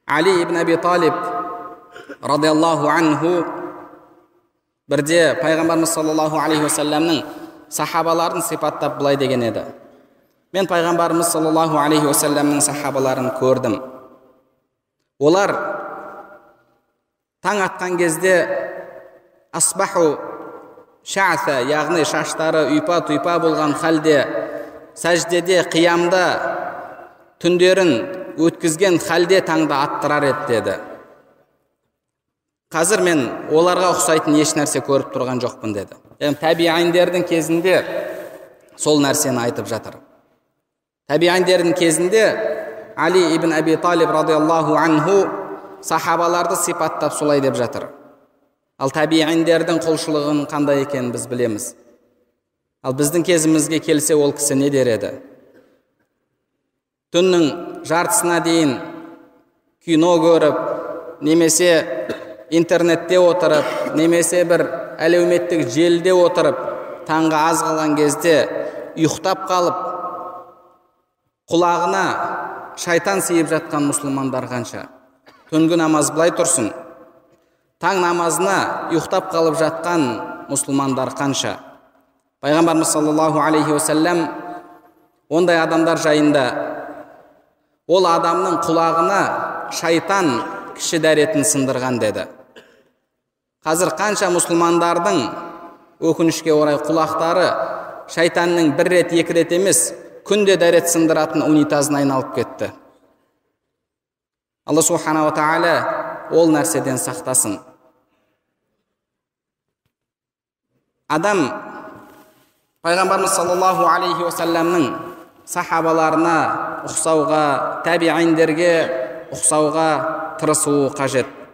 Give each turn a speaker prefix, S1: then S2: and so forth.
S1: Али ибн Аби Талиб радиаллаху анху бірде пайғамбарымыз саллаллаху алейхи уассаламның сахабаларын сипаттап былай деген еді: мен пайғамбарымыз саллаллаху алейхи уассаламның сахабаларын көрдім. Олар таң атқан кезде асбаху шаъса, яғни шаштары ұйпа-тұйпа болған халде, сәждеде, қиямда түндерін өткізген халде таңды аттырар еді деді. Қазір мен оларға ұқсайтын еш нәрсе көріп тұрған жоқпын деді. Табиғиндердің кезінде сол нәрсені айтып жатыр. Табиғиндердің кезінде Али ибн Аби Талиб радиаллаху анху сахабаларды сипаттап солай деп жатыр. Ал табиғиндердің құлшылығының қандай екенін біз білеміз. Ал біздің кезімізге келсе, ол кісі не дер еді? Түннің жартысына дейін кино көріп, немесе интернетте отырып, немесе бір әлеуметтік желіде отырып, таңға аз қалған кезде ұйықтап қалып, құлағына шайтан сиіп жатқан мұсылмандар қанша. Түнгі намаз былай тұрсын, таң намазына ұйықтап қалып жатқан мұсылмандар қанша. Пайғамбарымыз саллаллаху алейхи уассалам ондай адамдар жайында: ол адамның құлағына шайтан кіші дәретін сындырған деді. Қазір қанша мұсылмандардың өкінішке орай құлақтары шайтанның бір рет, екі рет емес, күнде дәрет сындыратын унитазына айналып кетті. Алла субхана ва тағала ол нәрседен сақтасын. Адам пайғамбарымыз саллаллаху алейхи уассаламның сахабаларына ұқсауға, табиғиндерге ұқсауға тырысуы қажет.